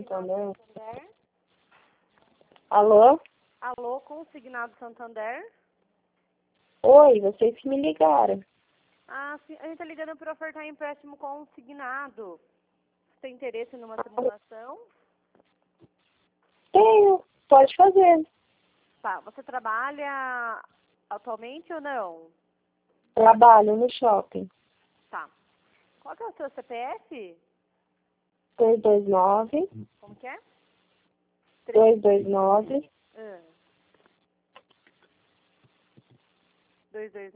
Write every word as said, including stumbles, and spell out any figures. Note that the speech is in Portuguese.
Santander. Alô? Alô, Consignado Santander? Oi, vocês que me ligaram. Ah, sim, a gente tá ligando para ofertar empréstimo consignado. Você tem interesse numa simulação? Tenho, pode fazer. Tá, você trabalha atualmente ou não? Trabalho no shopping. Tá. Qual que é o seu C P F? dois dois nove, Como que é? dois dois nove, Ah. Dois, dois,